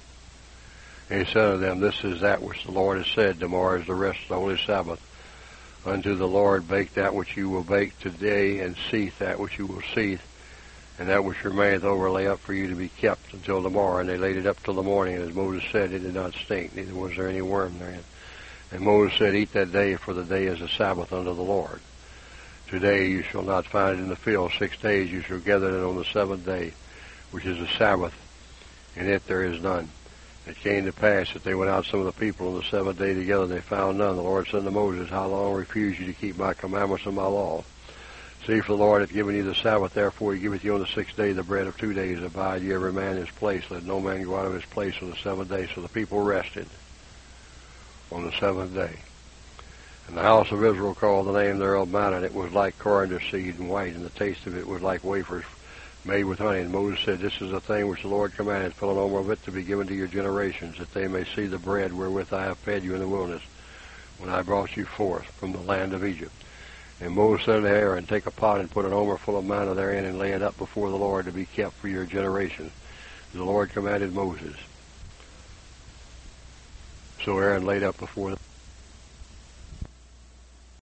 And he said unto them, This is that which the Lord has said, Tomorrow is the rest of the holy Sabbath. Unto the Lord bake that which you will bake today, and seethe that which you will seethe, and that which remaineth over lay up for you to be kept until tomorrow. And they laid it up till the morning, and as Moses said, it did not stink, neither was there any worm therein. And Moses said, Eat that day, for the day is a Sabbath unto the Lord. Today you shall not find it in the field. 6 days you shall gather it on the 7th day, which is a Sabbath. In it there is none. It came to pass that they went out some of the people on the 7th day together, and they found none. The Lord said to Moses, How long refuse you to keep my commandments and my law? See, for the Lord hath given you the Sabbath, therefore he giveth you on the 6th day the bread of 2 days. Abide ye every man in his place. Let no man go out of his place on the 7th day. So the people rested on the 7th day. And the house of Israel called the name thereof manna, and it was like coriander seed and white, and the taste of it was like wafers made with honey. And Moses said, This is the thing which the Lord commanded, fill an omer of it to be given to your generations, that they may see the bread wherewith I have fed you in the wilderness, when I brought you forth from the land of Egypt. And Moses said to Aaron, Take a pot and put an omer full of manna therein, and lay it up before the Lord to be kept for your generations. The Lord commanded Moses. So Aaron laid up before the